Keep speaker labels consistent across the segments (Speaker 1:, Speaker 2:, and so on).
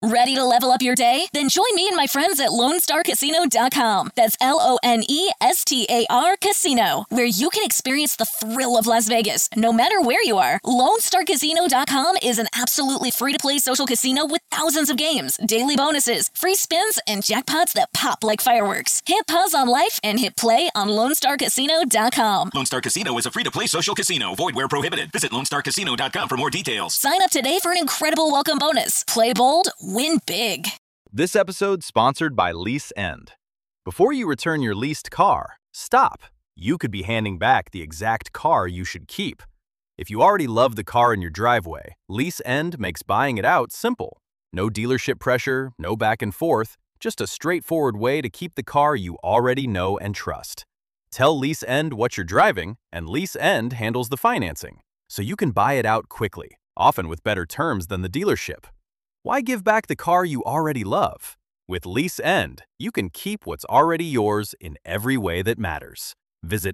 Speaker 1: Ready to level up your day? Then join me and my friends at LoneStarCasino.com. That's LONESTAR Casino, where you can experience the thrill of Las Vegas, no matter where you are. LoneStarCasino.com is an absolutely free-to-play social casino with thousands of games, daily bonuses, free spins, and jackpots that pop like fireworks. Hit pause on life and hit play on LoneStarCasino.com.
Speaker 2: Lone Star Casino is a free-to-play social casino. Void where prohibited. Visit LoneStarCasino.com for more details.
Speaker 1: Sign up today for an incredible welcome bonus. Play bold, win big.
Speaker 3: This episode sponsored by Lease End. Before you return your leased car, stop. You could be handing back the exact car you should keep. If you already love the car in your driveway, Lease End makes buying it out simple. No dealership pressure, no back and forth, just a straightforward way to keep the car you already know and trust. Tell Lease End what you're driving, and Lease End handles the financing, so you can buy it out quickly, often with better terms than the dealership. Why give back the car you already love? With Lease End, you can keep what's already yours in every way that matters. Visit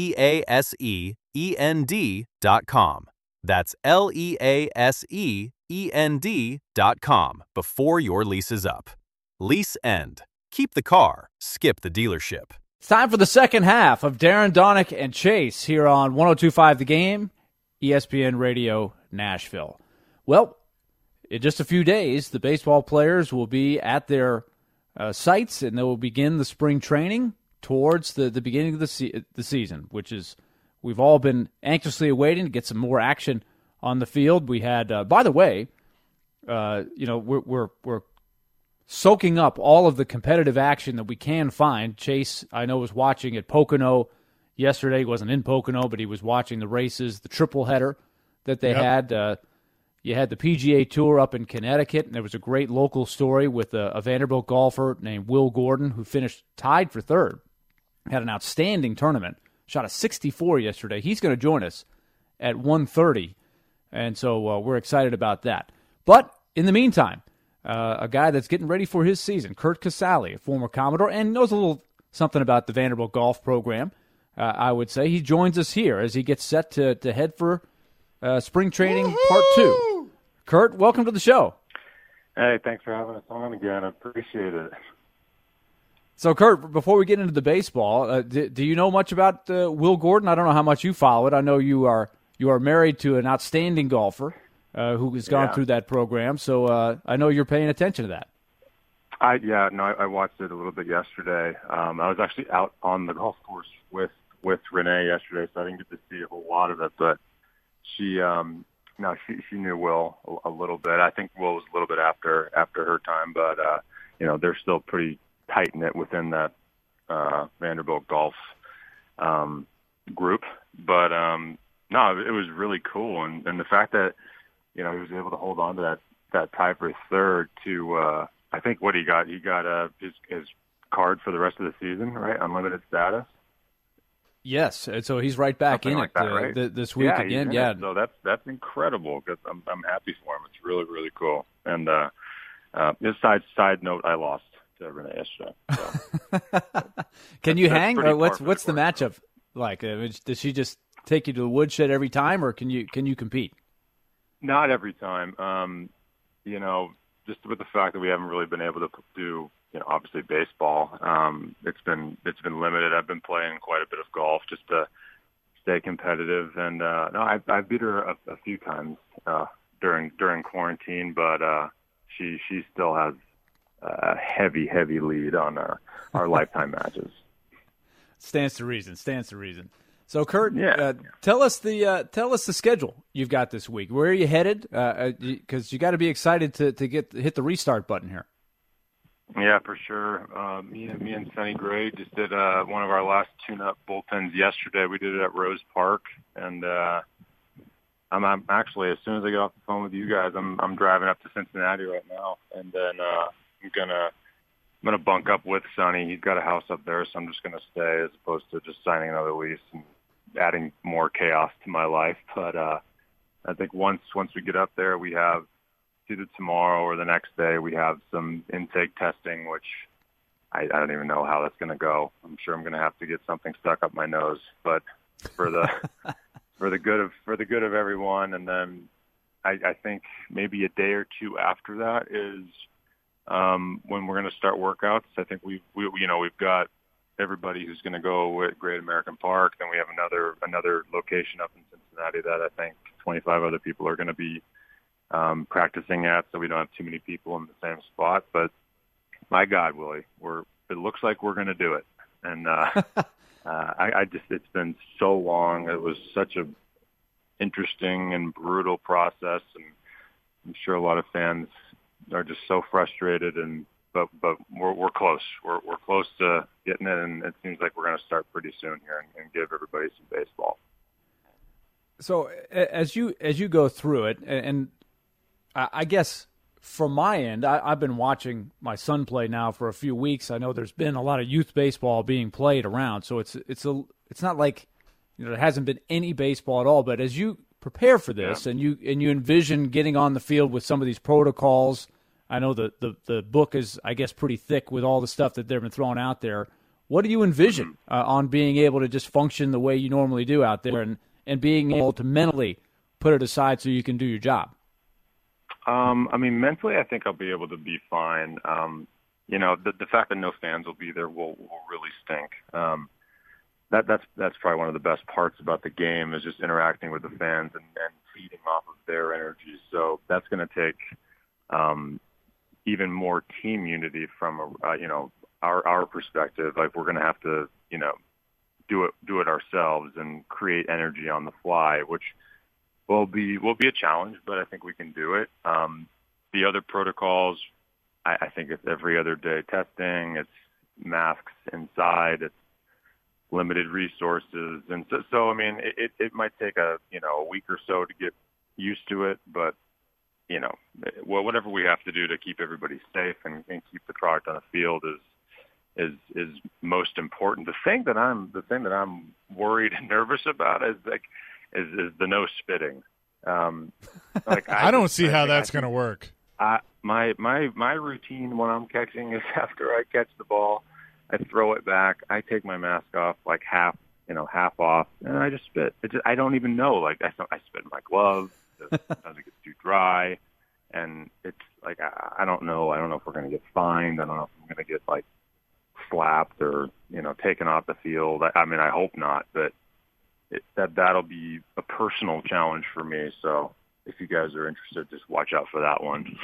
Speaker 3: LEASEEND.com. That's LEASEEND.com before your lease is up. Lease End. Keep the car, skip the dealership.
Speaker 4: It's time for the second half of Darren Donick and Chase here on 102.5 The Game, ESPN Radio Nashville. Well, in just a few days, the baseball players will be at their sites, and they will begin the spring training towards the beginning of the season, which is we've all been anxiously awaiting to get some more action on the field. We had, by the way, we're soaking up all of the competitive action that we can find. Chase, I know, was watching at Pocono yesterday. He wasn't in Pocono, but he was watching the races, the triple header that they had. You had the PGA Tour up in Connecticut, and there was a great local story with a Vanderbilt golfer named Will Gordon, who finished tied for third. Had an outstanding tournament. Shot a 64 yesterday. He's going to join us at 1:30, and so we're excited about that. But in the meantime, a guy that's getting ready for his season, Curt Casale, a former Commodore, and knows a little something about the Vanderbilt golf program, I would say. He joins us here as he gets set to head for spring training part 2. Curt, welcome to the show.
Speaker 5: Hey, thanks for having us on again. I appreciate it.
Speaker 4: So, Curt, before we get into the baseball, do you know much about Will Gordon? I don't know how much you follow it. I know you are married to an outstanding golfer who has gone through that program, so I know you're paying attention to that.
Speaker 5: I watched it a little bit yesterday. I was actually out on the golf course with Renee yesterday, so I didn't get to see a whole lot of it, but she knew Will a little bit. I think Will was a little bit after her time, but they're still pretty tight knit within that Vanderbilt golf group. But it was really cool, and the fact that he was able to hold on to that tie for third to I think what he got his card for the rest of the season, right? Unlimited status.
Speaker 4: Yes, and so he's right back
Speaker 5: Something
Speaker 4: in
Speaker 5: like
Speaker 4: it
Speaker 5: that, right?
Speaker 4: this week again. Yeah,
Speaker 5: so that's incredible because I'm happy for him. It's really, really cool. And this side note, I lost to Renee yesterday. So.
Speaker 4: Can you hang? Or what's the matchup like? Does she just take you to the woodshed every time, or can you compete?
Speaker 5: Not every time. Just with the fact that we haven't really been able to do. Obviously baseball. It's been limited. I've been playing quite a bit of golf just to stay competitive, and I beat her a few times during quarantine, but she still has a heavy lead on our lifetime matches.
Speaker 4: Stands to reason. So, Curt, tell us the schedule you've got this week. Where are you headed? Because you got to be excited to hit the restart button here.
Speaker 5: Yeah, for sure. Me and Sonny Gray just did one of our last tune-up bullpens yesterday. We did it at Rose Park, and I'm actually, as soon as I get off the phone with you guys, I'm driving up to Cincinnati right now, and then I'm gonna bunk up with Sonny. He's got a house up there, so I'm just gonna stay as opposed to just signing another lease and adding more chaos to my life. But I think once we get up there, we have either tomorrow or the next day, we have some intake testing, which I don't even know how that's going to go. I'm sure I'm going to have to get something stuck up my nose, but for the for the good of everyone, and then I think maybe a day or two after that is when we're going to start workouts. I think we've got everybody who's going to go at Great American Park. Then we have another location up in Cincinnati that I think 25 other people are going to be practicing at, so we don't have too many people in the same spot. But my God, Willie, it looks like we're going to do it. And it's been so long. It was such a interesting and brutal process, and I'm sure a lot of fans are just so frustrated. But we're close. We're close to getting it, and it seems like we're going to start pretty soon here and give everybody some baseball.
Speaker 4: So as you go through it, and I guess from my end, I've been watching my son play now for a few weeks. I know there's been a lot of youth baseball being played around, so it's not like there hasn't been any baseball at all. But as you prepare for this, and you envision getting on the field with some of these protocols, I know the book is, I guess, pretty thick with all the stuff that they've been throwing out there. What do you envision on being able to just function the way you normally do out there, and being able to mentally put it aside so you can do your job?
Speaker 5: Mentally, I think I'll be able to be fine. The fact that no fans will be there will really stink. That's probably one of the best parts about the game, is just interacting with the fans and feeding off of their energy. So that's going to take even more team unity from our perspective. Like, we're going to have to do it ourselves and create energy on the fly, which will be a challenge, but I think we can do it. The other protocols, I think it's every other day testing, it's masks inside, it's limited resources, and so it might take a week or so to get used to it, but whatever we have to do to keep everybody safe and keep the product on the field is most important. The thing that I'm worried and nervous about is the no spitting.
Speaker 6: I don't see how that's going to work.
Speaker 5: My routine when I'm catching is, after I catch the ball, I throw it back. I take my mask off, like half off, and I just spit. I don't even know. Like, I spit in my glove. Sometimes it gets too dry, and it's like I don't know. I don't know if we're going to get fined. I don't know if I'm going to get like slapped or taken off the field. I hope not, but that'll be a personal challenge for me. So if you guys are interested, just watch out for that one.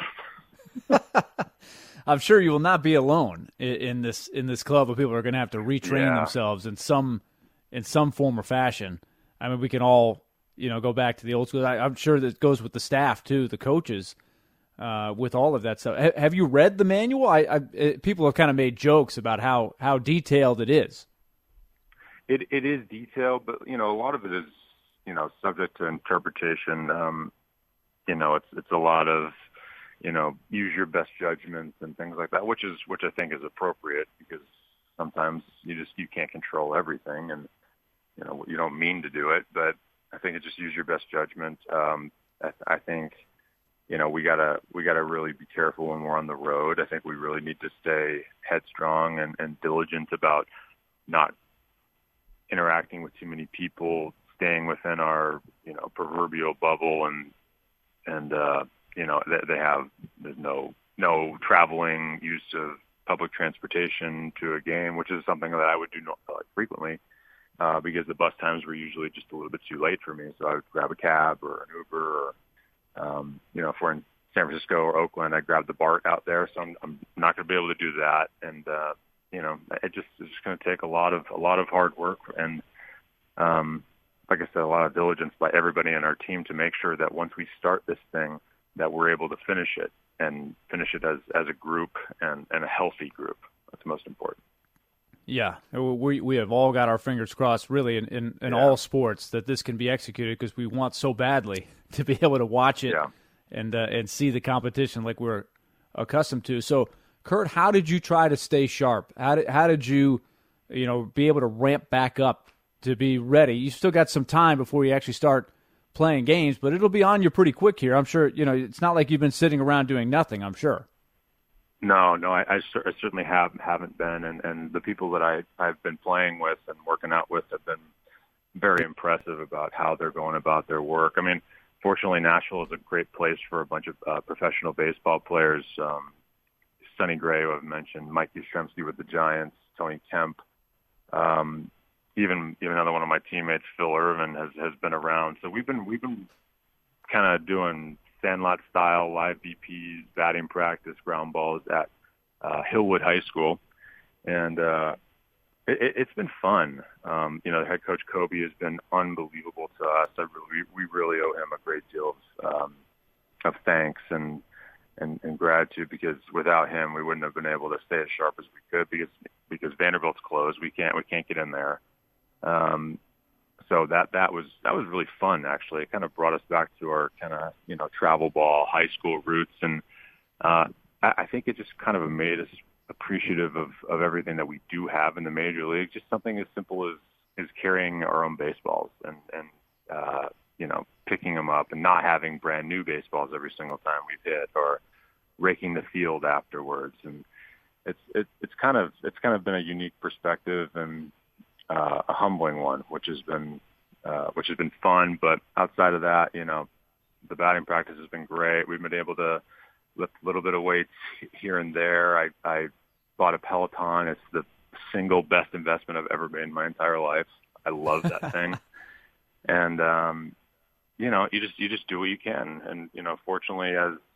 Speaker 4: I'm sure you will not be alone in this club of people who are going to have to retrain themselves in some form or fashion. We can all go back to the old school. I'm sure that goes with the staff too, the coaches, with all of that stuff. Have you read the manual? People have kind of made jokes about how detailed it is.
Speaker 5: It is detailed, but a lot of it is subject to interpretation. It's a lot of use your best judgments and things like that, which I think is appropriate, because sometimes you can't control everything, and you don't mean to do it, but I think it's just use your best judgment. I think we gotta really be careful when we're on the road. I think we really need to stay headstrong and diligent about not interacting with too many people, staying within our proverbial bubble, and there's no traveling, use of public transportation to a game, which is something that I would do frequently, because the bus times were usually just a little bit too late for me. So I would grab a cab or an Uber, or if we're in San Francisco or Oakland, I grab the BART out there. So I'm not going to be able to do that, and it's just going to take a lot of hard work and, like I said, a lot of diligence by everybody in our team to make sure that once we start this thing, that we're able to finish it as a group and a healthy group. That's most important.
Speaker 4: Yeah, we have all got our fingers crossed, really, in all sports, that this can be executed, because we want so badly to be able to watch it and see the competition like we're accustomed to. So, Kurt, how did you try to stay sharp? How did you, be able to ramp back up to be ready? You still got some time before you actually start playing games, but it'll be on you pretty quick here. I'm sure, it's not like you've been sitting around doing nothing, I'm sure.
Speaker 5: No, I certainly haven't been, and the people that I've been playing with and working out with have been very impressive about how they're going about their work. fortunately, Nashville is a great place for a bunch of professional baseball players. Sonny Gray, who I've mentioned, Mike Yastrzemski with the Giants, Tony Kemp, even another one of my teammates, Phil Irvin, has been around. So we've been kind of doing Sandlot style live BPs, batting practice, ground balls at Hillwood High School, and it's been fun. The head coach Kobe has been unbelievable to us. We really owe him a great deal of thanks and gratitude, because without him we wouldn't have been able to stay as sharp as we could, because Vanderbilt's closed. We can't get in there. So that was really fun, actually. It kind of brought us back to our kind of travel ball high school roots, and I think it just kind of made us appreciative of everything that we do have in the major league. Just something as simple as carrying our own baseballs and picking them up and not having brand new baseballs every single time we've hit, or raking the field afterwards. And it's kind of been a unique perspective and a humbling one, which has been fun. But outside of that, the batting practice has been great. We've been able to lift a little bit of weights here and there. I bought a Peloton. It's the single best investment I've ever made in my entire life. I love that thing. And you just do what you can. And fortunately,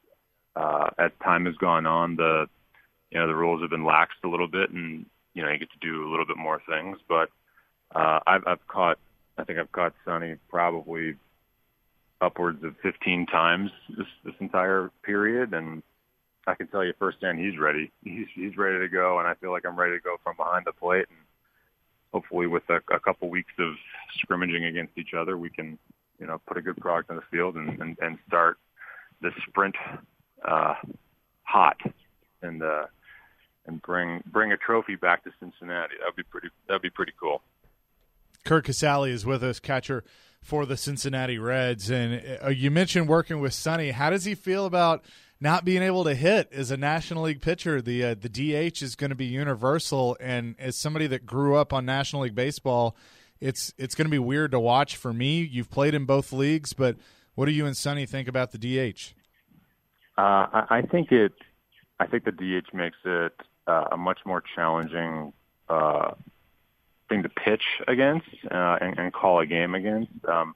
Speaker 5: as time has gone on, the rules have been laxed a little bit, and you get to do a little bit more things. But I think I've caught Sonny probably upwards of 15 times this entire period, and I can tell you firsthand he's ready. He's ready to go, and I feel like I'm ready to go from behind the plate. And hopefully, with a couple weeks of scrimmaging against each other, we can put a good product on the field and start the sprint hot and bring a trophy back to Cincinnati. That'd be pretty cool.
Speaker 6: Curt Casali is with us, catcher for the Cincinnati Reds. And you mentioned working with Sonny. How does he feel about not being able to hit as a National League pitcher? The DH is going to be universal, and as somebody that grew up on National League baseball, it's going to be weird to watch for me. You've played in both leagues, but what do you and Sonny think about the DH?
Speaker 5: I think the DH makes it a much more challenging thing to pitch against and call a game against.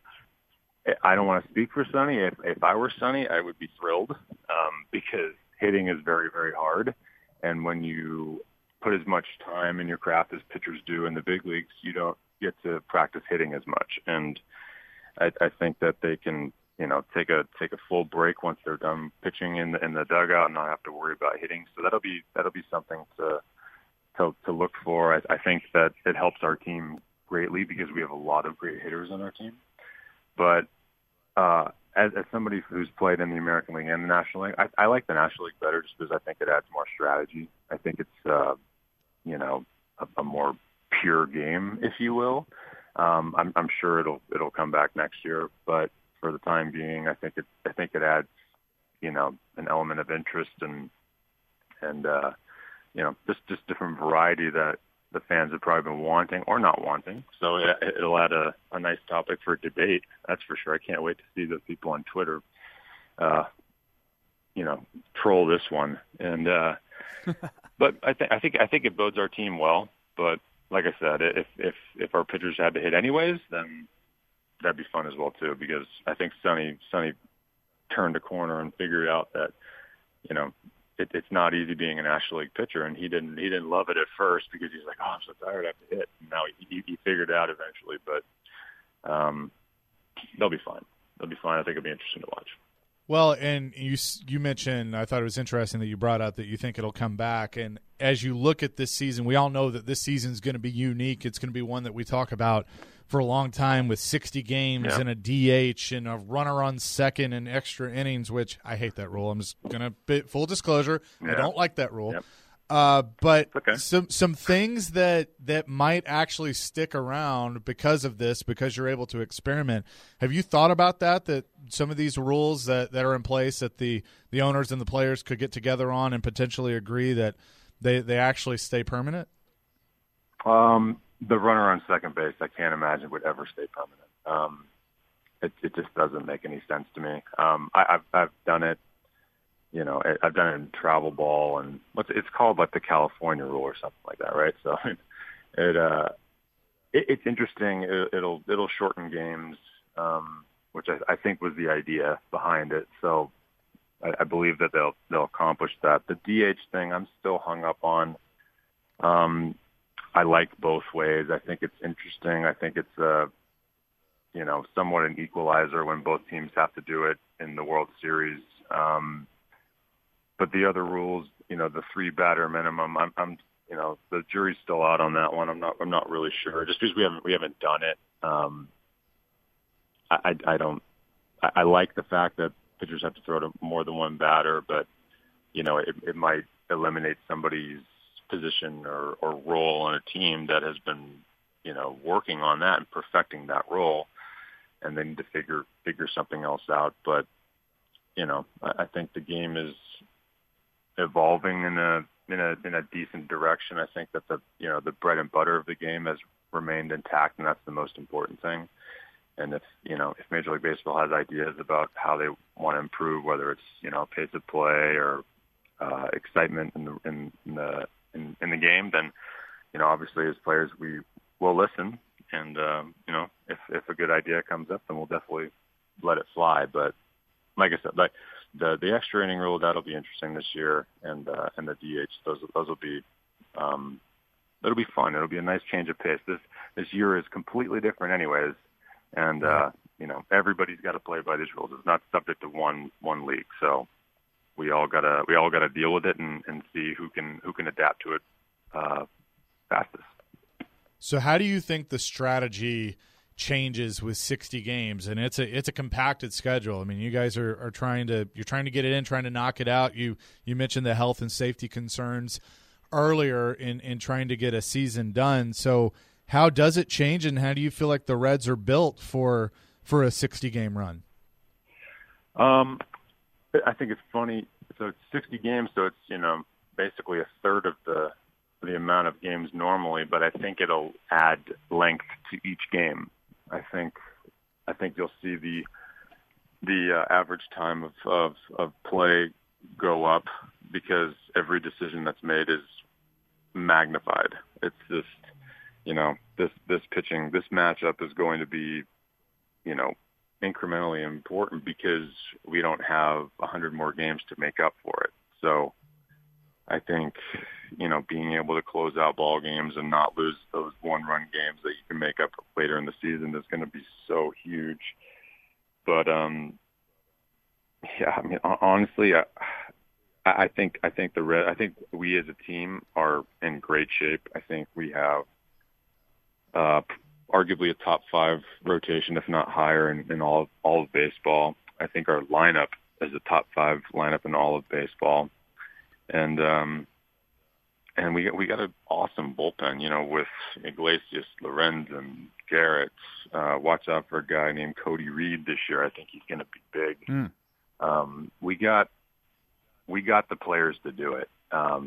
Speaker 5: I don't want to speak for Sonny. If I were Sonny, I would be thrilled because hitting is very, very hard. And when you put as much time in your craft as pitchers do in the big leagues, you don't get to practice hitting as much. And I think that they can, take a full break once they're done pitching in the dugout and not have to worry about hitting. So that'll be something to look for. I think that it helps our team greatly because we have a lot of great hitters on our team. But as somebody who's played in the American League and the National League, I like the National League better just because I think it adds more strategy. I think it's a more pure game, if you will. I'm sure it'll come back next year, but for the time being, I think it adds an element of interest and just different variety that the fans have probably been wanting or not wanting. So it'll add a nice topic for debate. That's for sure. I can't wait to see the people on Twitter, troll this one. And but I think it bodes our team well. But like I said, if our pitchers had to hit anyways, then that'd be fun as well too. Because I think Sonny turned a corner and figured out that it's not easy being a National League pitcher, and he didn't love it at first because he's like, oh, I'm so tired, I have to hit. And now he figured it out eventually, but they'll be fine. They'll be fine. I think it'll be interesting to watch.
Speaker 6: Well, and you mentioned, I thought it was interesting that you brought out that you think it'll come back. And as you look at this season, we all know that this season is going to be unique. It's going to be one that we talk about for a long time with 60 games and a DH and a runner on second and extra innings, which I hate that rule. I'm just going to be full disclosure. I don't like that rule. Yep. But okay. some things that might actually stick around because of this, because you're able to experiment. Have you thought about that some of these rules that are in place that the owners and the players could get together on and potentially agree that they actually stay permanent?
Speaker 5: The runner on second base, I can't imagine would ever stay permanent. it just doesn't make any sense to me. I've done it. I've done it in travel ball, and it's called like the California rule or something like that, right? So it's interesting. It'll shorten games, which I think was the idea behind it. So I believe that they'll accomplish that. The DH thing, I'm still hung up on. I like both ways. I think it's interesting. I think it's somewhat an equalizer when both teams have to do it in the World Series. But the other rules, the 3-batter minimum, I'm the jury's still out on that one. I'm not really sure, just because we haven't done it. I like the fact that pitchers have to throw to more than one batter, but it might eliminate somebody's position or role on a team that has been working on that and perfecting that role, and they need to figure something else out. But I think the game is evolving in a decent direction. I think that the bread and butter of the game has remained intact, and that's the most important thing. And if Major League Baseball has ideas about how they want to improve, whether it's pace of play or excitement in the game, then obviously as players we will listen, and if a good idea comes up, then we'll definitely let it fly. But like I said, the extra inning rule, that'll be interesting this year, and the DH, those will be it'll be fun. It'll be a nice change of pace. This year is completely different anyways, and everybody's got to play by these rules. It's not subject to one league, so we all gotta deal with it and see who can adapt to it fastest.
Speaker 6: So how do you think the strategy changes with 60 games? And it's a compacted schedule. I mean, you guys are trying to get it in, trying to knock it out. You mentioned the health and safety concerns earlier in trying to get a season done. So how does it change, and how do you feel like the Reds are built for a 60-game run?
Speaker 5: I think it's funny. So it's 60 games, so it's basically a third of the amount of games normally, but I think it'll add length to each game. I think you'll see the average time of play go up because every decision that's made is magnified. It's just this pitching, this matchup is going to be incrementally important because we don't have 100 more games to make up for it. So I think being able to close out ball games and not lose those one-run games that you can make up later in the season is going to be so huge. But honestly, I think we as a team are in great shape. I think we have arguably a top 5 rotation, if not higher, in all of baseball. I think our lineup is a top 5 lineup in all of baseball. And we got an awesome bullpen, with Iglesias, Lorenz, and Garrett. Watch out for a guy named Cody Reed this year. I think he's going to be big. We got the players to do it.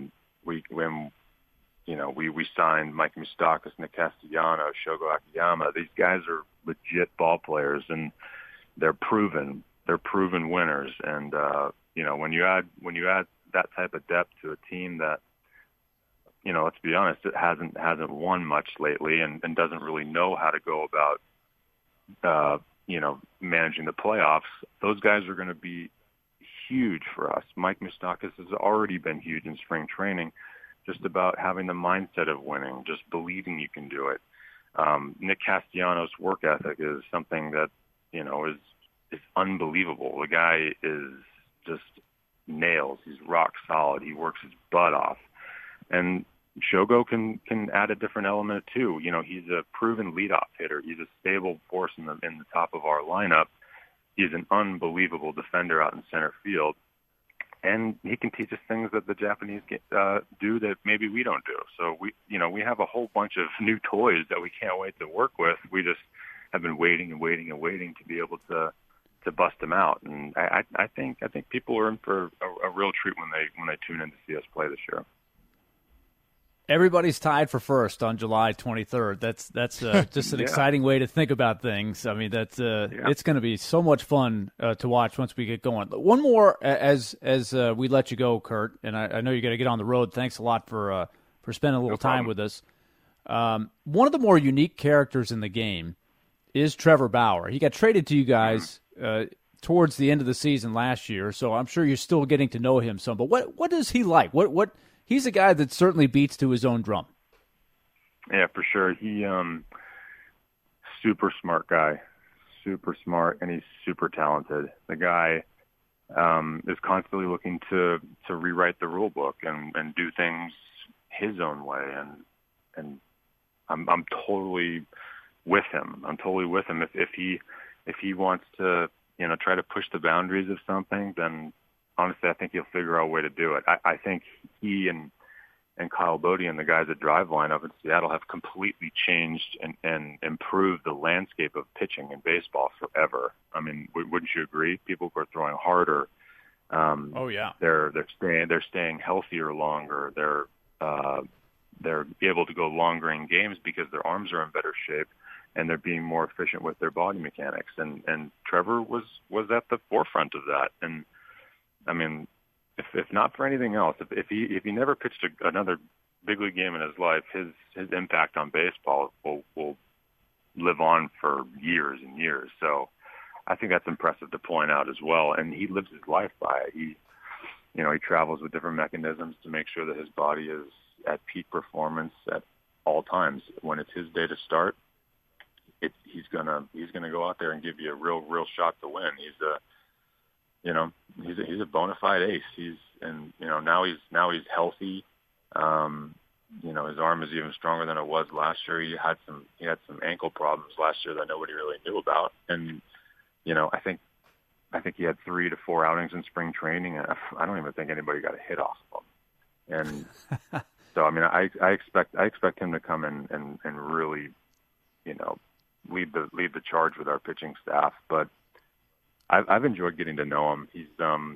Speaker 5: We signed Mike Moustakas, Nick Castellanos, Shogo Akiyama. These guys are legit ball players, and they're proven winners. And when you add that type of depth to a team that, let's be honest, it hasn't won much lately and doesn't really know how to go about managing the playoffs, those guys are going to be huge for us. Mike Moustakas has already been huge in spring training, just about having the mindset of winning, just believing you can do it. Nick Castellanos' work ethic is something that, is unbelievable. The guy is just nails. He's rock solid. He works his butt off. And Shogo can add a different element too. He's a proven leadoff hitter. He's a stable force in the top of our lineup. He's an unbelievable defender out in center field. And he can teach us things that the Japanese do that maybe we don't do. So we have a whole bunch of new toys that we can't wait to work with. We just have been waiting to be able to bust them out. And I think people are in for a real treat when they tune in to see us play this year.
Speaker 4: Everybody's tied for first on July 23rd. That's just an exciting way to think about things. I mean, it's going to be so much fun to watch once we get going. One more as we let you go, Kurt, and I know you got to get on the road. Thanks a lot for spending a little time with us. One of the more unique characters in the game is Trevor Bauer. He got traded to you guys towards the end of the season last year, so I'm sure you're still getting to know him some. But what is he like? What he's a guy that certainly beats to his own drum.
Speaker 5: Yeah, for sure. He super smart guy, super smart, and he's super talented. The guy is constantly looking to rewrite the rule book and do things his own way, and I'm totally with him. If he wants to, try to push the boundaries of something, then honestly, I think he'll figure out a way to do it. I think he and Kyle Bodie and the guys at Driveline up in Seattle have completely changed and improved the landscape of pitching in baseball forever. I mean, wouldn't you agree? People are throwing harder.
Speaker 4: Oh yeah.
Speaker 5: They're staying healthier longer. They're able to go longer in games because their arms are in better shape, and they're being more efficient with their body mechanics. And Trevor was at the forefront of that. And I mean, if not for anything else, if he never pitched another big league game in his life, his impact on baseball will live on for years and years. So I think that's impressive to point out as well. And he lives his life by it. He travels with different mechanisms to make sure that his body is at peak performance at all times. When it's his day to start, he's gonna go out there and give you a real shot to win. He's a bona fide ace. Now he's healthy. His arm is even stronger than it was last year. He had some ankle problems last year that nobody really knew about. And I think he had 3 to 4 outings in spring training, and I don't even think anybody got a hit off of him. And so I mean, I expect him to come in and really, lead the charge with our pitching staff. But I've enjoyed getting to know him. He's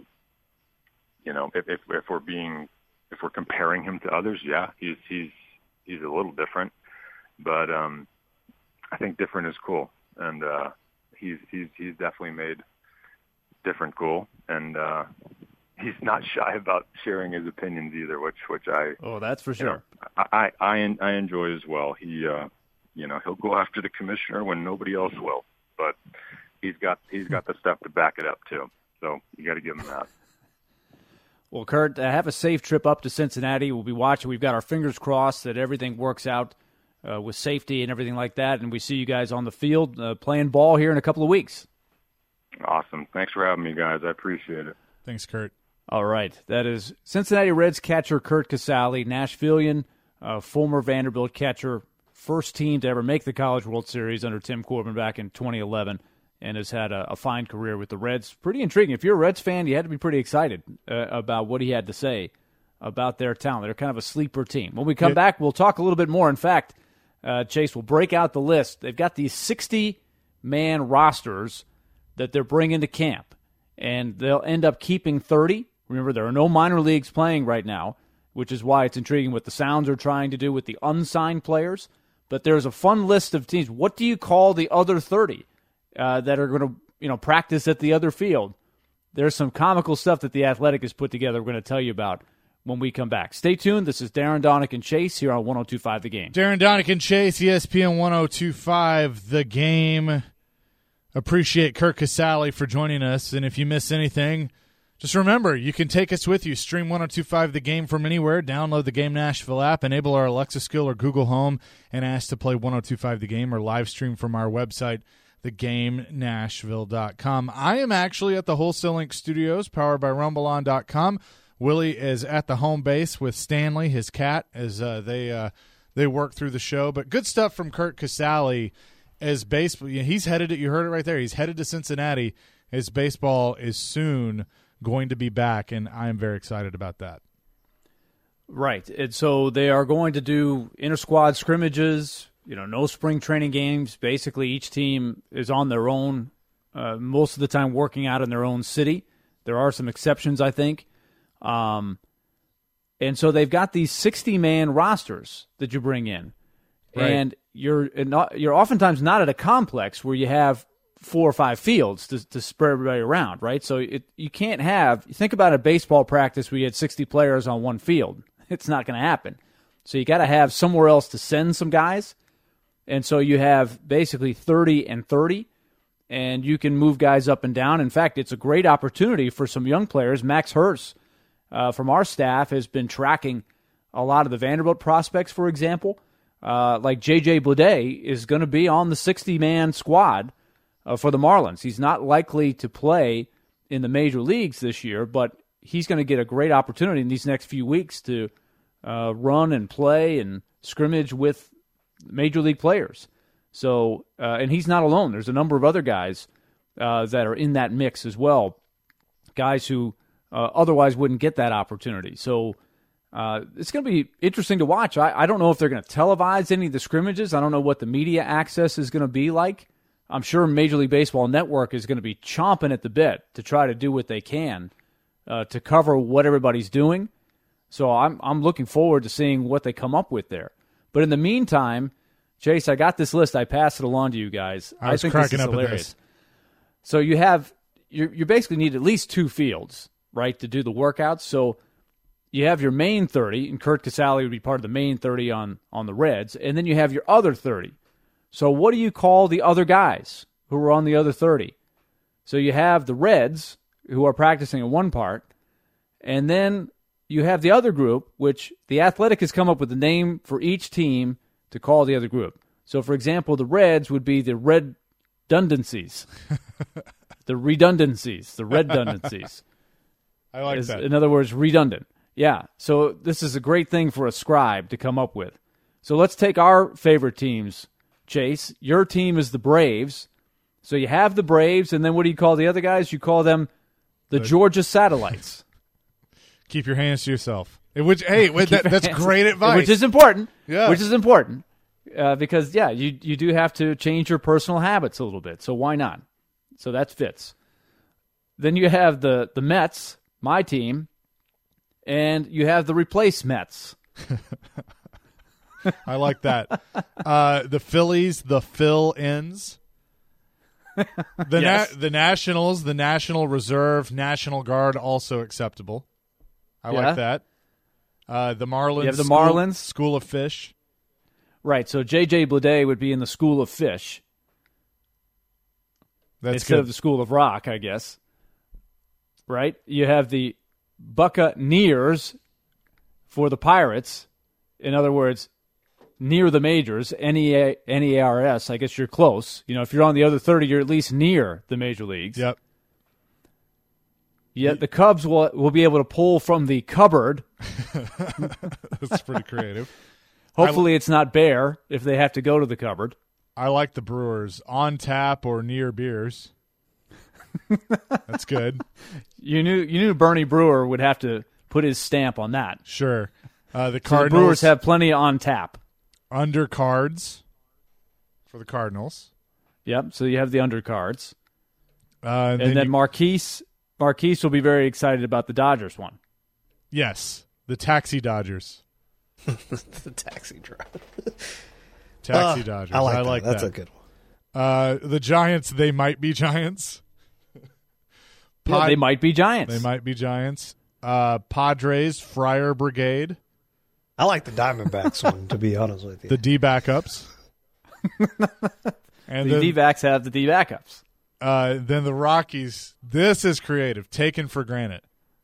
Speaker 5: if we're comparing him to others, yeah, he's a little different, but I think different is cool, and he's definitely made different cool, and he's not shy about sharing his opinions either, which I
Speaker 4: that's for sure.
Speaker 5: I enjoy as well. He'll go after the commissioner when nobody else will, but he's got the stuff to back it up too. So you got to give him that.
Speaker 4: Well, Kurt, have a safe trip up to Cincinnati. We'll be watching. We've got our fingers crossed that everything works out with safety and everything like that, and we see you guys on the field playing ball here in a couple of weeks.
Speaker 5: Awesome. Thanks for having me, guys. I appreciate it.
Speaker 6: Thanks, Kurt.
Speaker 4: All right. That is Cincinnati Reds catcher Curt Casali, Nashvilleian, former Vanderbilt catcher, first team to ever make the College World Series under Tim Corbin back in 2011, and has had a fine career with the Reds. Pretty intriguing. If you're a Reds fan, you had to be pretty excited about what he had to say about their talent. They're kind of a sleeper team. When we come back, we'll talk a little bit more. In fact, Chase will break out the list. They've got these 60-man rosters that they're bringing to camp, and they'll end up keeping 30. Remember, there are no minor leagues playing right now, which is why it's intriguing what the Sounds are trying to do with the unsigned players. But there's a fun list of teams. What do you call the other 30 that are going to practice at the other field? There's some comical stuff that The Athletic has put together we're going to tell you about when we come back. Stay tuned. This is Darren Donick and Chase here on 102.5 The Game.
Speaker 6: Darren Donick and Chase, ESPN 102.5 The Game. Appreciate Curt Casali for joining us. And if you miss anything, just remember, you can take us with you. Stream 102.5 The Game from anywhere. Download the Game Nashville app. Enable our Alexa skill or Google Home and ask to play 102.5 The Game, or live stream from our website, thegamenashville.com. I am actually at the Wholesale Link Studios, powered by RumbleOn.com. Willie is at the home base with Stanley, his cat, as they work through the show. But good stuff from Curt Casali. As baseball, he's headed. You heard it right there. He's headed to Cincinnati. As baseball is soon going to be back, and I am very excited about that.
Speaker 4: Right, and so they are going to do inter-squad scrimmages. No spring training games. Basically, each team is on their own. Most of the time, working out in their own city. There are some exceptions, I think. And so they've got these 60-man rosters that you bring in.
Speaker 6: Right.
Speaker 4: And you're oftentimes not at a complex where you have 4 or 5 fields to spread everybody around, right? So you can't have – think about a baseball practice where you had 60 players on one field. It's not going to happen. So you got to have somewhere else to send some guys. And so you have basically 30 and 30, and you can move guys up and down. In fact, it's a great opportunity for some young players. Max Hurst from our staff has been tracking a lot of the Vanderbilt prospects, for example. Like J.J. Bleday is going to be on the 60-man squad for the Marlins. He's not likely to play in the major leagues this year, but he's going to get a great opportunity in these next few weeks to run and play and scrimmage with major league players. So, and he's not alone. There's a number of other guys that are in that mix as well, guys who otherwise wouldn't get that opportunity. So it's going to be interesting to watch. I don't know if they're going to televise any of the scrimmages. I don't know what the media access is going to be like. I'm sure Major League Baseball Network is going to be chomping at the bit to try to do what they can to cover what everybody's doing. So I'm looking forward to seeing what they come up with there. But in the meantime, Chase, I got this list. I passed it along to you guys.
Speaker 6: I think
Speaker 4: this is
Speaker 6: up
Speaker 4: hilarious.
Speaker 6: at this.
Speaker 4: So you basically need at least 2 fields, right, to do the workouts. So you have your main 30, and Kurt Casale would be part of the main 30 on the Reds, and then you have your other 30. So what do you call the other guys who are on the other 30? So you have the Reds, who are practicing in one part, and then you have the other group, which the Athletic has come up with a name for each team to call the other group. So, for example, the Reds would be the redundancies. The redundancies.
Speaker 6: I like that.
Speaker 4: In other words, redundant. Yeah, so this is a great thing for a scribe to come up with. So let's take our favorite teams, Chase. Your team is the Braves. So you have the Braves, and then what do you call the other guys? You call them the Georgia Satellites.
Speaker 6: Keep your hands to yourself. That's great advice.
Speaker 4: Which is important.
Speaker 6: Yeah.
Speaker 4: Which is important. Because, you do have to change your personal habits a little bit. So why not? So that fits. Then you have the Mets, my team, and you have the replace Mets.
Speaker 6: I like that. The Phillies, the fill-ins. The Nationals, the National Reserve, National Guard, also acceptable. I like that. The Marlins.
Speaker 4: You have the Marlins.
Speaker 6: School of Fish.
Speaker 4: Right, so J.J. Bleday would be in the School of Fish. Instead of the School of Rock, I guess. Right? You have the Buccaneers for the Pirates. In other words, near the majors, N-E-A-R-S. I guess you're close. If you're on the other 30, you're at least near the major leagues.
Speaker 6: Yep.
Speaker 4: Yet the Cubs will be able to pull from the cupboard.
Speaker 6: That's pretty creative.
Speaker 4: Hopefully it's not bare if they have to go to the cupboard.
Speaker 6: I like the Brewers. On tap or near beers. That's good.
Speaker 4: You knew Bernie Brewer would have to put his stamp on that.
Speaker 6: Sure. The Cardinals.
Speaker 4: So the Brewers have plenty on tap.
Speaker 6: Undercards for the Cardinals.
Speaker 4: Yep, so you have the undercards.
Speaker 6: And
Speaker 4: then Marquise will be very excited about the Dodgers one.
Speaker 6: Yes, the Taxi Dodgers.
Speaker 7: The taxi driver.
Speaker 6: Taxi Dodgers.
Speaker 7: I like that. That's
Speaker 6: that.
Speaker 7: a good one.
Speaker 6: The Giants, they might be Giants.
Speaker 4: They might be Giants.
Speaker 6: They might be Giants. Padres, Friar Brigade.
Speaker 7: I like the Diamondbacks one, to be honest with you.
Speaker 6: The D-backups. And
Speaker 4: the D-backs have the D-backups.
Speaker 6: Then the Rockies. This is creative. Taken for granted.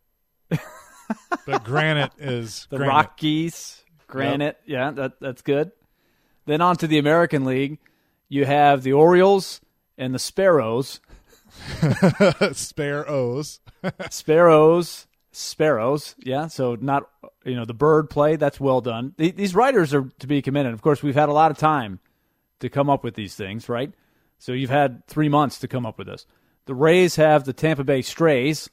Speaker 6: But granite is
Speaker 4: the
Speaker 6: granite.
Speaker 4: Rockies, granite. Yep. Yeah, that's good. Then on to the American League. You have the Orioles and the Sparrows. Sparrows. Yeah, so not the bird play. That's well done. These writers are to be commended. Of course, we've had a lot of time to come up with these things, right? So you've had 3 months to come up with this. The Rays have the Tampa Bay Strays.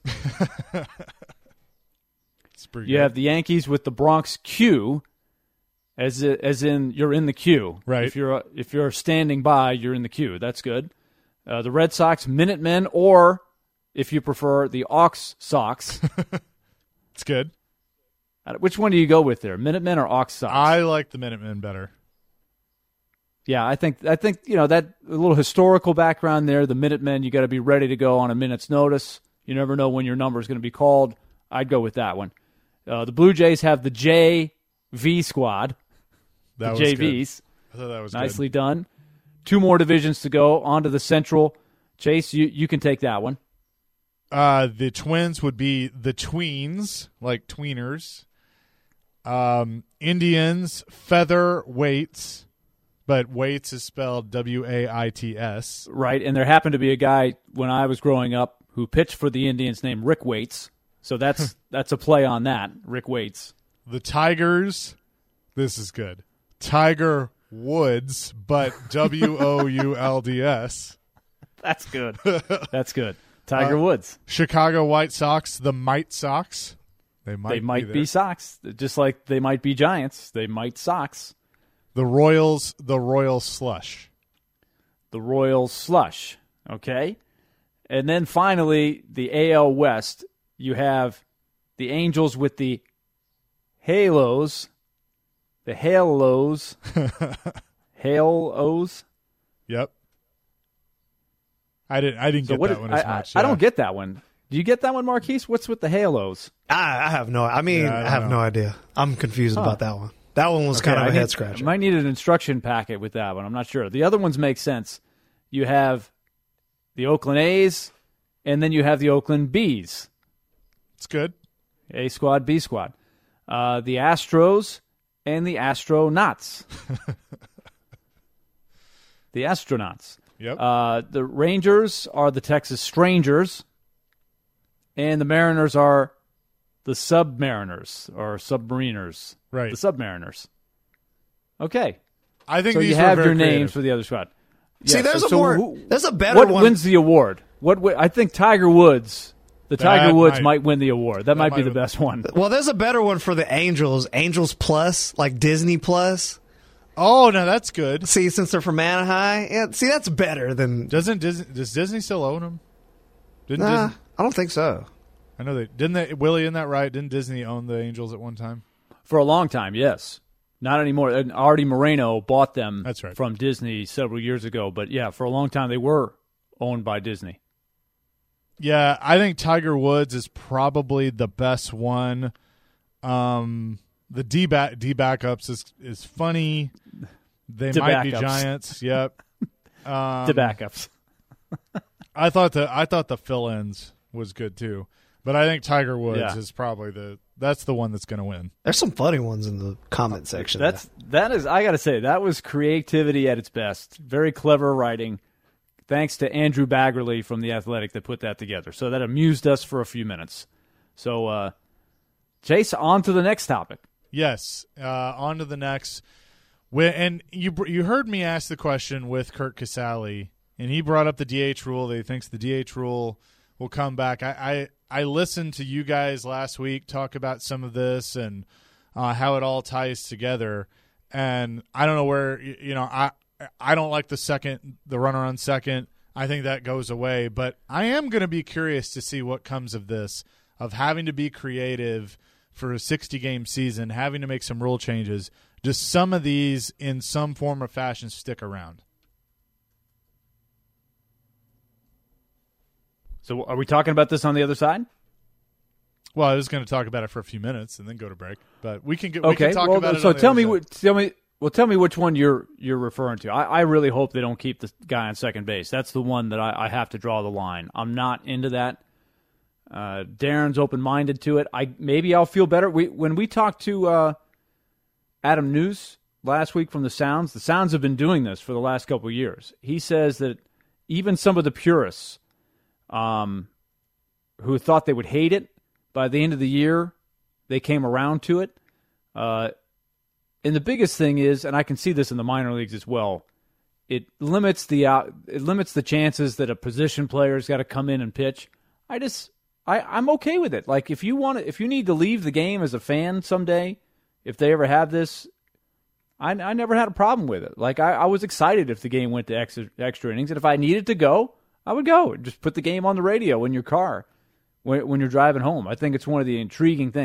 Speaker 4: You have the Yankees with the Bronx Q, as in you're in the queue.
Speaker 6: Right.
Speaker 4: If you're standing by, you're in the queue. That's good. The Red Sox, Minutemen, or if you prefer, the Aux Sox.
Speaker 6: It's good.
Speaker 4: Which one do you go with there, Minutemen or Aux Sox?
Speaker 6: I like the Minutemen better.
Speaker 4: Yeah, I think that a little historical background there. The Minutemen, you got to be ready to go on a minute's notice. You never know when your number is going to be called. I'd go with that one. The Blue Jays have the JV squad, the JVs.
Speaker 6: I thought that was
Speaker 4: nicely done. 2 more divisions to go. On to the Central. Chase, you can take that one.
Speaker 6: The Twins would be the Tweens, like tweeners. Indians, Featherweights. But Waits is spelled Waits.
Speaker 4: Right, and there happened to be a guy when I was growing up who pitched for the Indians named Rick Waits. So that's a play on that, Rick Waits.
Speaker 6: The Tigers, this is good. Tiger Woods, but Woulds.
Speaker 4: That's good. That's good. Tiger Woods.
Speaker 6: Chicago White Sox, the Might Sox. They might
Speaker 4: be Sox, just like they might be Giants. They might Sox.
Speaker 6: The Royals, the Royal Slush.
Speaker 4: The Royal Slush, okay? And then finally, the AL West, you have the Angels with the Halos. The Halos. Halos.
Speaker 6: Yep. I didn't get that one as much.
Speaker 4: I don't get that one. Do you get that one, Marquise? What's with the Halos?
Speaker 7: I have no. I have no idea. I'm confused about that one. That one was kind of a head scratcher.
Speaker 4: I might need an instruction packet with that one. I'm not sure. The other ones make sense. You have the Oakland A's, and then you have the Oakland B's.
Speaker 6: It's good.
Speaker 4: A squad, B squad. The Astros and the Astronauts. The Astronauts.
Speaker 6: Yep.
Speaker 4: The Rangers are the Texas Strangers, and the Mariners are the Submariners or Submariners.
Speaker 6: Right.
Speaker 4: The Submariners. Okay.
Speaker 6: I think
Speaker 4: so
Speaker 6: these
Speaker 4: you have
Speaker 6: were
Speaker 4: your
Speaker 6: very
Speaker 4: names for the other squad.
Speaker 7: See, there's a better
Speaker 4: what
Speaker 7: one.
Speaker 4: What wins the award? I think Tiger Woods. Tiger Woods might win the award. That might be the best one.
Speaker 7: Well, there's a better one for the Angels. Angels Plus, like Disney Plus.
Speaker 6: Oh, no, that's good.
Speaker 7: See, since they're from Anaheim, yeah. See, that's better than.
Speaker 6: Does Disney still own them?
Speaker 7: I don't think so.
Speaker 6: I know Willie, isn't that right? Didn't Disney own the Angels at one time?
Speaker 4: For a long time, yes. Not anymore. And Artie Moreno bought them
Speaker 6: That's right.
Speaker 4: from Disney several years ago. But, yeah, for a long time they were owned by Disney.
Speaker 6: Yeah, I think Tiger Woods is probably the best one. The D backups is funny. They might be Giants. Yep.
Speaker 4: The backups.
Speaker 6: I thought the fill-ins was good too, but I think Tiger Woods is probably that's the one that's going to win.
Speaker 7: There's some funny ones in the comment section.
Speaker 4: That is I got to say that was creativity at its best. Very clever writing. Thanks to Andrew Baggerly from The Athletic that put that together. So that amused us for a few minutes. So, Chase, on to the next topic.
Speaker 6: Yes, on to the next. And you heard me ask the question with Kurt Casale, and he brought up the DH rule. He thinks the DH rule will come back. I listened to you guys last week talk about some of this and how it all ties together. And I don't know where I don't like the runner on second. I think that goes away. But I am going to be curious to see what comes of this, of having to be creative for a 60-game season, having to make some rule changes. Does some of these, in some form or fashion, stick around?
Speaker 4: So are we talking about this on the other side?
Speaker 6: Well, I was going to talk about it for a few minutes and then go to break. But we can talk about it.
Speaker 4: So tell me which one you're referring to. I really hope they don't keep the guy on second base. That's the one that I have to draw the line. I'm not into that. Darren's open-minded to it. Maybe I'll feel better. When we talked to Adam News last week from the Sounds have been doing this for the last couple of years. He says that even some of the purists who thought they would hate it, by the end of the year, they came around to it. And the biggest thing is, and I can see this in the minor leagues as well, it limits the chances that a position player's got to come in and pitch. I'm okay with it. Like if you need to leave the game as a fan someday, if they ever have this, I never had a problem with it. Like I was excited if the game went to extra innings, and if I needed to go, I would go. Just put the game on the radio in your car when you're driving home. I think it's one of the intriguing things.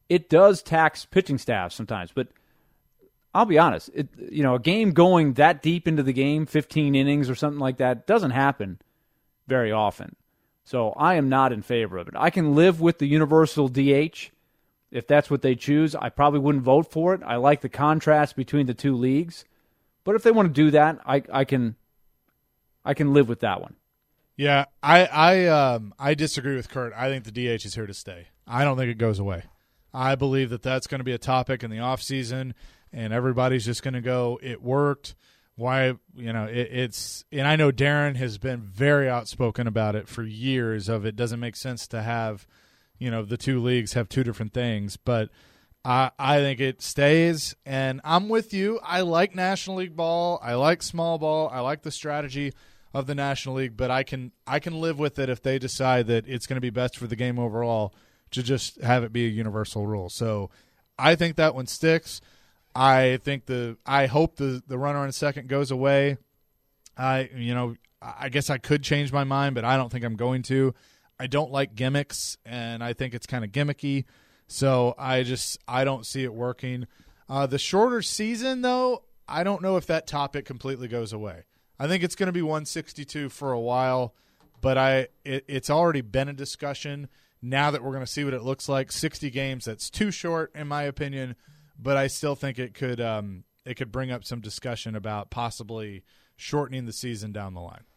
Speaker 4: it does tax pitching staff sometimes. But I'll be honest, a game going that deep into the game, 15 innings or something like that, doesn't happen very often. So I am not in favor of it. I can live with the universal DH if that's what they choose. I probably wouldn't vote for it. I like the contrast between the two leagues. But if they want to do that, I can live with that one.
Speaker 6: Yeah, I disagree with Kurt. I think the DH is here to stay. I don't think it goes away. I believe that that's going to be a topic in the offseason, and everybody's just going to go, it worked. Why, it's – and I know Darren has been very outspoken about it for years of it doesn't make sense to have, the two leagues have two different things. But I think it stays, and I'm with you. I like National League ball. I like small ball. I like the strategy of the National League, but I can live with it if they decide that it's going to be best for the game overall to just have it be a universal rule. So I think that one sticks. I hope the runner on second goes away. I guess I could change my mind, but I don't think I'm going to. I don't like gimmicks, and I think it's kind of gimmicky. So I don't see it working. The shorter season, though, I don't know if that topic completely goes away. I think it's going to be 162 for a while, but it's already been a discussion. Now that we're going to see what it looks like, 60 games, that's too short in my opinion, but I still think it could bring up some discussion about possibly shortening the season down the line.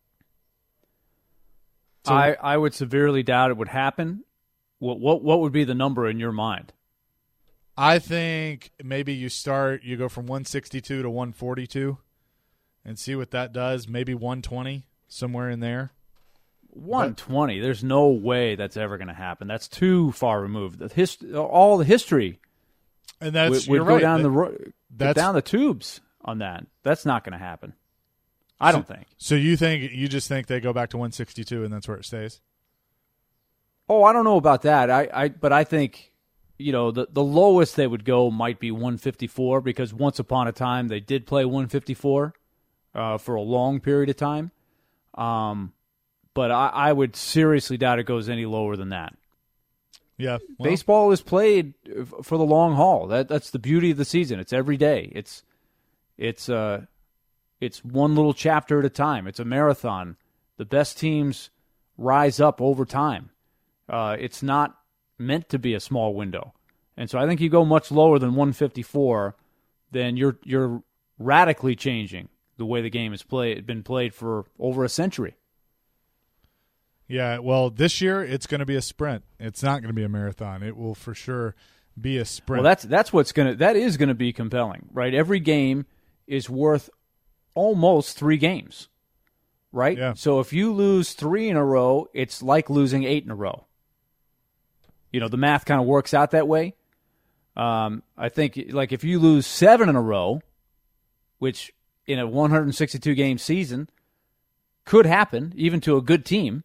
Speaker 4: So, I would severely doubt it would happen. What would be the number in your mind?
Speaker 6: I think maybe you go from 162 to 142 and see what that does. Maybe 120, somewhere in there.
Speaker 4: 120. There's no way that's ever going to happen. That's too far removed. All the history,
Speaker 6: and that's
Speaker 4: would
Speaker 6: you're
Speaker 4: go
Speaker 6: right.
Speaker 4: down the tubes on that. That's not going to happen. I don't think.
Speaker 6: So you just think they go back to 162 and that's where it stays?
Speaker 4: Oh, I don't know about that. But I think, the lowest they would go might be 154 because once upon a time they did play 154 for a long period of time. But I would seriously doubt it goes any lower than that.
Speaker 6: Yeah,
Speaker 4: baseball is played for the long haul. That's the beauty of the season. It's every day. It's one little chapter at a time. It's a marathon. The best teams rise up over time. It's not meant to be a small window. And so I think you go much lower than 154, then you're radically changing the way the game is been played for over a century.
Speaker 6: Yeah, well, this year it's going to be a sprint. It's not going to be a marathon. It will for sure be a sprint.
Speaker 4: Well, that is going to be compelling, right? Every game is worth almost 3 games, right?
Speaker 6: Yeah.
Speaker 4: So if you lose 3 in a row, it's like losing 8 in a row. The math kind of works out that way. I think, like, if you lose 7 in a row, which in a 162-game season could happen, even to a good team.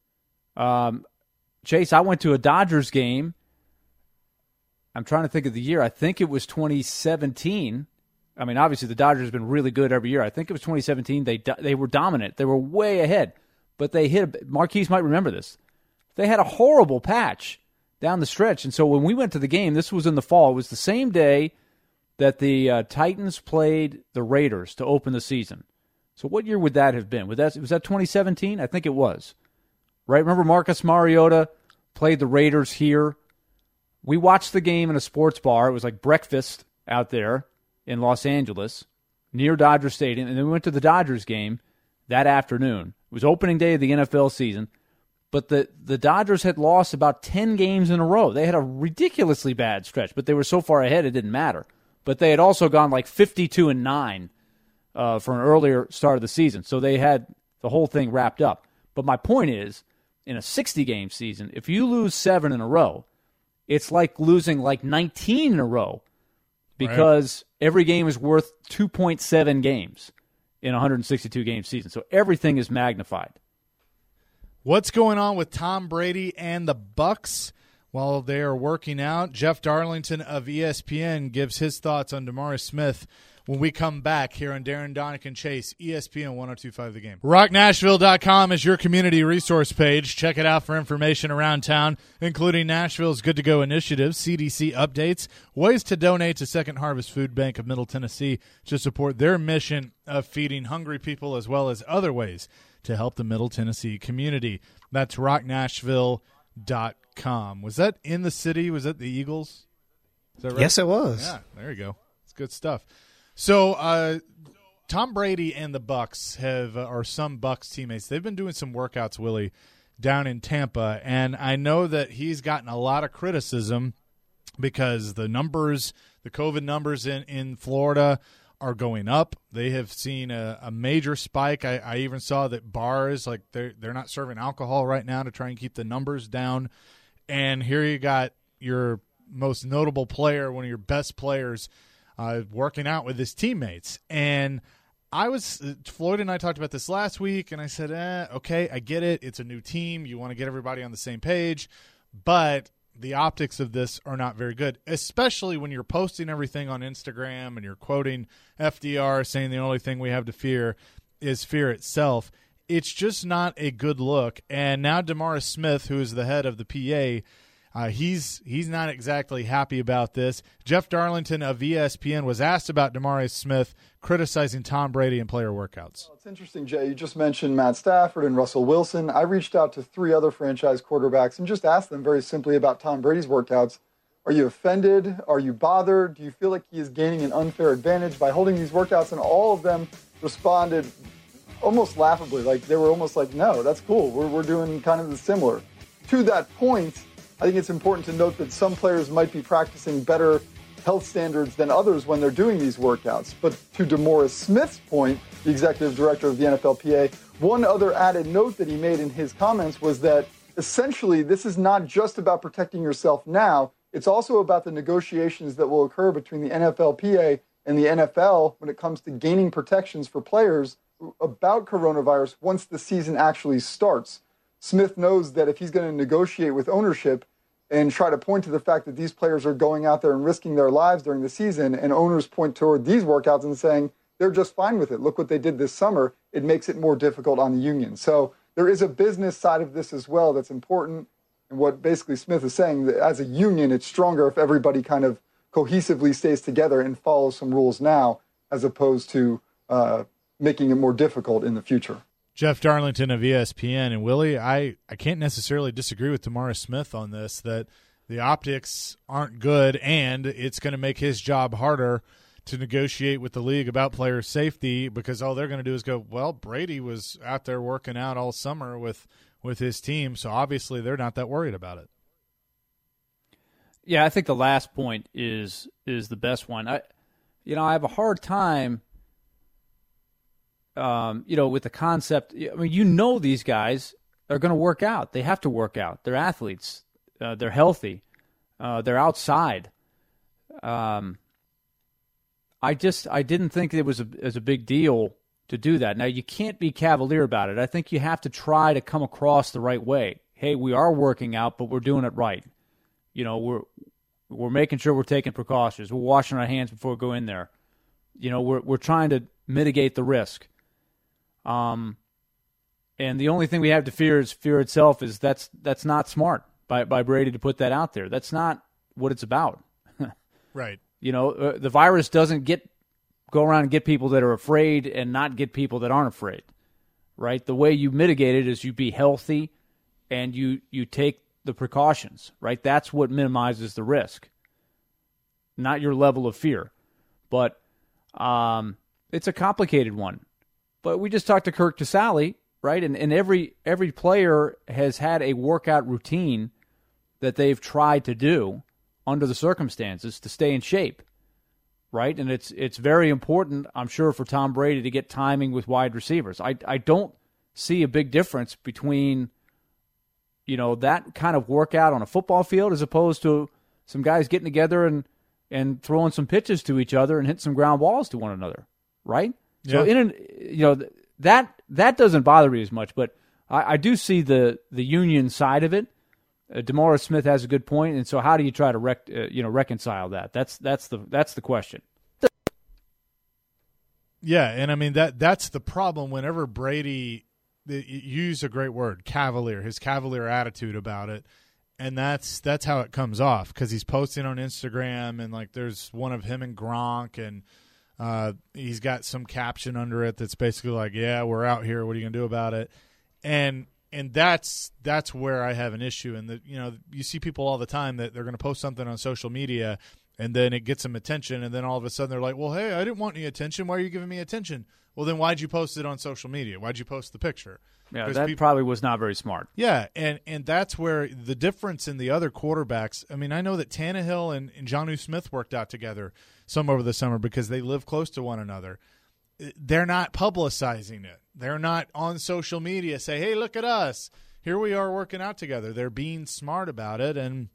Speaker 4: Chase, I went to a Dodgers game. I'm trying to think of the year. I think it was 2017. I mean, obviously the Dodgers have been really good every year. I think it was 2017. They were dominant. They were way ahead. But they Marquise might remember this. They had a horrible patch down the stretch. And so when we went to the game, this was in the fall. It was the same day that the Titans played the Raiders to open the season. So what year would that have been? Was that 2017? I think it was. Right? Remember Marcus Mariota played the Raiders here? We watched the game in a sports bar. It was like breakfast out there in Los Angeles near Dodger Stadium. And then we went to the Dodgers game that afternoon. It was opening day of the NFL season. But the Dodgers had lost about 10 games in a row. They had a ridiculously bad stretch, but they were so far ahead it didn't matter. But they had also gone like 52-9 for an earlier start of the season. So they had the whole thing wrapped up. But my point is, in a 60-game season, if you lose 7 in a row, it's like losing like 19 in a row because every game is worth 2.7 games in a 162-game season. So everything is magnified.
Speaker 6: What's going on with Tom Brady and the Bucs? While they are working out, Jeff Darlington of ESPN gives his thoughts on DeMaurice Smith when we come back here on Darren, Donick, and Chase, ESPN 102.5 The Game. RockNashville.com is your community resource page. Check it out for information around town, including Nashville's Good to Go initiative, CDC updates, ways to donate to Second Harvest Food Bank of Middle Tennessee to support their mission of feeding hungry people, as well as other ways to help the Middle Tennessee community. That's RockNashville.com. Was that in the city? Was that the Eagles? Is that right?
Speaker 7: Yes, it was.
Speaker 6: Yeah, there you go. It's good stuff. So Tom Brady and the Bucs are some Bucs teammates. They've been doing some workouts, Willie, down in Tampa, and I know that he's gotten a lot of criticism because the COVID numbers in Florida are going up. They have seen a major spike. I even saw that bars, like they're not serving alcohol right now to try and keep the numbers down. And here you got your most notable player, one of your best players, working out with his teammates. And Floyd and I talked about this last week, and I said, okay, I get it. It's a new team. You want to get everybody on the same page. But the optics of this are not very good, especially when you're posting everything on Instagram and you're quoting FDR saying the only thing we have to fear is fear itself. It's just not a good look. And now DeMaurice Smith, who is the head of the PA, he's not exactly happy about this. Jeff Darlington of ESPN was asked about DeMaurice Smith criticizing Tom Brady in player workouts.
Speaker 8: Well, it's interesting, Jay. You just mentioned Matt Stafford and Russell Wilson. I reached out to 3 other franchise quarterbacks and just asked them very simply about Tom Brady's workouts. Are you offended? Are you bothered? Do you feel like he is gaining an unfair advantage by holding these workouts? And all of them responded almost laughably. Like they were almost like, no, that's cool. We're doing kind of the similar. To that point, I think it's important to note that some players might be practicing better health standards than others when they're doing these workouts. But to DeMaurice Smith's point, the executive director of the NFLPA, one other added note that he made in his comments was that essentially this is not just about protecting yourself now, it's also about the negotiations that will occur between the NFLPA and the NFL when it comes to gaining protections for players about coronavirus once the season actually starts. Smith knows that if he's going to negotiate with ownership and try to point to the fact that these players are going out there and risking their lives during the season, and owners point toward these workouts and saying they're just fine with it. Look what they did this summer. It makes it more difficult on the union. So there is a business side of this as well that's important. And what basically Smith is saying, that as a union, it's stronger if everybody kind of cohesively stays together and follows some rules now, as opposed to making it more difficult in the future.
Speaker 6: Jeff Darlington of ESPN. And Willie, I can't necessarily disagree with DeMaurice Smith on this, that the optics aren't good and it's going to make his job harder to negotiate with the league about player safety, because all they're going to do is go, well, Brady was out there working out all summer with his team, so obviously they're not that worried about it.
Speaker 4: Yeah, I think the last point is the best one. I have a hard time with the concept. I mean, these guys are going to work out. They have to work out. They're athletes. They're healthy. They're outside. I didn't think it was a big deal to do that. Now, you can't be cavalier about it. I think you have to try to come across the right way. Hey, we are working out, but we're doing it right. We're making sure we're taking precautions. We're washing our hands before we go in there. We're trying to mitigate the risk. And the only thing we have to fear is fear itself. Is that's not smart by Brady to put that out there. That's not what it's about.
Speaker 6: Right.
Speaker 4: The virus doesn't go around and get people that are afraid and not get people that aren't afraid. Right. The way you mitigate it is you be healthy and you take the precautions. Right. That's what minimizes the risk, not your level of fear. But it's a complicated one. But we just talked to Kirk Casale, right? And every player has had a workout routine that they've tried to do under the circumstances to stay in shape, right? And it's very important, I'm sure, for Tom Brady to get timing with wide receivers. I don't see a big difference between, that kind of workout on a football field as opposed to some guys getting together and throwing some pitches to each other and hitting some ground balls to one another, right? Yeah. So that doesn't bother me as much, but I do see the union side of it, DeMaurice Smith has a good point, and so how do you try to reconcile that? That's the question.
Speaker 6: Yeah, and I mean that's the problem. Whenever Brady, you use a great word, cavalier, his cavalier attitude about it, and that's how it comes off because he's posting on Instagram and like there's one of him and Gronk and he's got some caption under it that's basically like, "Yeah, we're out here. What are you gonna do about it?" And that's where I have an issue. And you see people all the time that they're going to post something on social media, and then it gets some attention, and then all of a sudden they're like, "Well, hey, I didn't want any attention. Why are you giving me attention?" Well, then why'd you post it on social media? Why'd you post the picture?
Speaker 4: Yeah, that probably was not very smart.
Speaker 6: Yeah, and that's where the difference in the other quarterbacks. I mean, I know that Tannehill and Jonnu Smith worked out together some over the summer because they live close to one another. They're not publicizing it. They're not on social media say, "Hey, look at us. Here we are working out together." They're being smart about it, and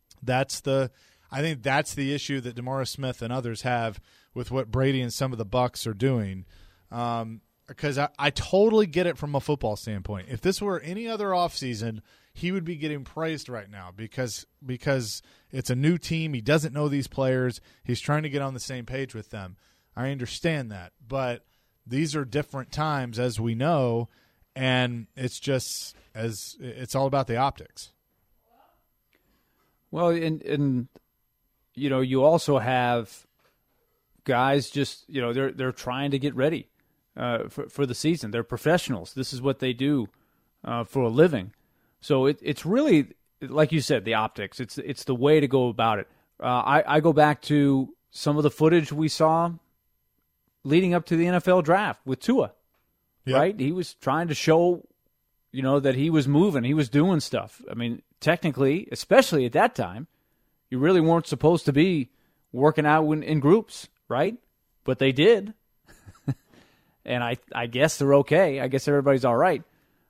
Speaker 6: I think that's the issue that DeMaurice Smith and others have with what Brady and some of the Bucs are doing. Because I totally get it from a football standpoint. If this were any other offseason, he would be getting praised right now because it's a new team. He doesn't know these players. He's trying to get on the same page with them. I understand that, but these are different times, as we know, and it's all about the optics.
Speaker 4: Well, and you also have guys just they're trying to get ready for the season. They're professionals. This is what they do for a living. So it's really, like you said, the optics. It's the way to go about it. I go back to some of the footage we saw leading up to the NFL draft with Tua, right? He was trying to show, that he was moving, he was doing stuff. I mean, technically, especially at that time, you really weren't supposed to be working out in groups, right? But they did, and I guess they're okay. I guess everybody's all right.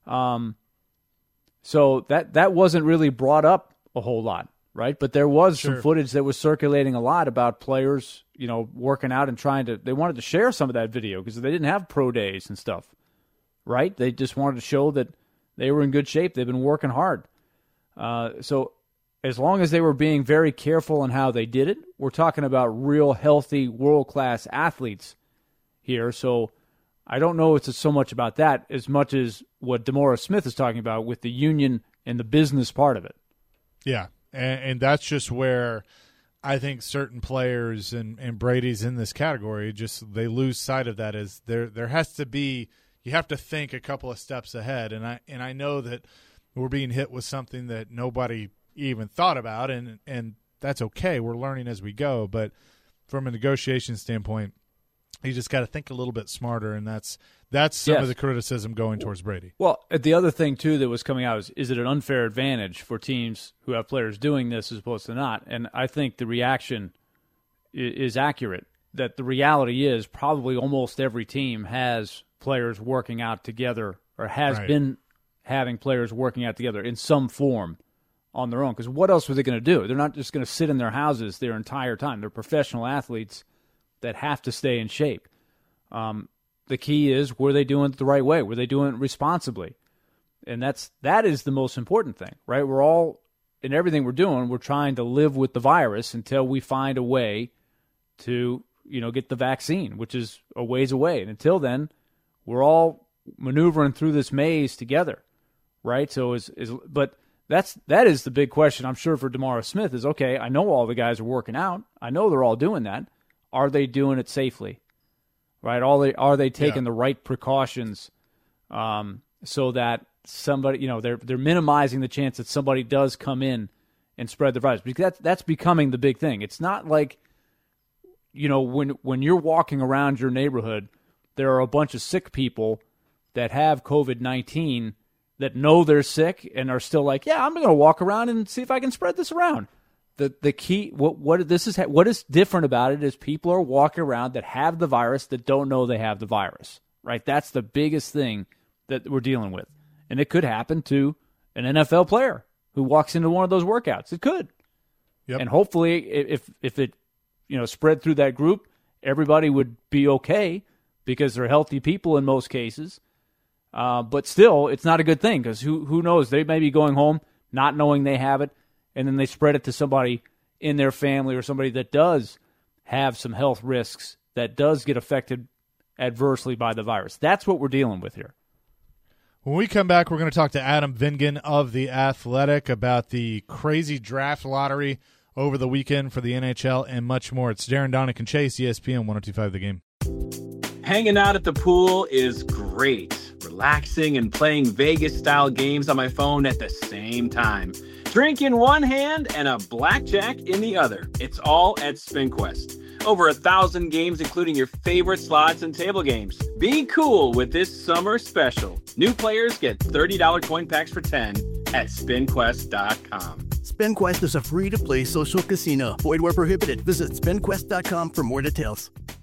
Speaker 4: So that wasn't really brought up a whole lot, right? But there was some footage that was circulating a lot about players, working out and they wanted to share some of that video because they didn't have pro days and stuff, right? They just wanted to show that they were in good shape. They've been working hard. So as long as they were being very careful in how they did it, we're talking about real healthy, world-class athletes here. So I don't know if it's so much about that as much as what DeMaurice Smith is talking about with the union and the business part of it. Yeah,
Speaker 6: and that's just where I think certain players, and Brady's in this category, just they lose sight of that. Is there has to be, you have to think a couple of steps ahead, and I know that we're being hit with something that nobody even thought about, and that's okay. We're learning as we go, but from a negotiation standpoint, you just got to think a little bit smarter, and that's some of the criticism going towards Brady.
Speaker 4: Well, the other thing, too, that was coming out is it an unfair advantage for teams who have players doing this as opposed to not? And I think the reaction is accurate, that the reality is probably almost every team has players working out together or has been having players working out together in some form on their own. Because what else were they going to do? They're not just going to sit in their houses their entire time. They're professional athletes that have to stay in shape. The key is, were they doing it the right way? Were they doing it responsibly? And that is the most important thing, right? We're all, in everything we're doing, we're trying to live with the virus until we find a way to, get the vaccine, which is a ways away. And until then, we're all maneuvering through this maze together, right? So but that is the big question, I'm sure, for DeMaurice Smith is, okay, I know all the guys are working out. I know they're all doing that. Are they doing it safely? Right? Are they taking the right precautions so that somebody, they're minimizing the chance that somebody does come in and spread the virus? Because that's becoming the big thing. It's not like, when you're walking around your neighborhood, there are a bunch of sick people that have COVID-19 that know they're sick and are still like, yeah, I'm going to walk around and see if I can spread this around. The key, what is different about it is people are walking around that have the virus that don't know they have the virus, right? That's the biggest thing that we're dealing with. And it could happen to an NFL player who walks into one of those workouts. It could. Yep. And hopefully if it, spread through that group, everybody would be okay because they're healthy people in most cases. But still, it's not a good thing because who knows? They may be going home. not knowing they have it, and then they spread it to somebody in their family or somebody that does have some health risks, that does get affected adversely by the virus. That's what we're dealing with here.
Speaker 6: When we come back, we're going to talk to Adam Vingan of The Athletic about the crazy draft lottery over the weekend for the NHL and much more. It's Darren Donick and Chase, ESPN 102.5 The Game.
Speaker 9: Hanging out at the pool is great. Relaxing and playing Vegas-style games on my phone at the same time. Drink in one hand and a blackjack in the other. It's all at SpinQuest. Over 1,000 games, including your favorite slots and table games. Be cool with this summer special. New players get $30 coin packs for 10 at SpinQuest.com.
Speaker 10: SpinQuest is a free-to-play social casino. Void where prohibited. Visit SpinQuest.com for more details.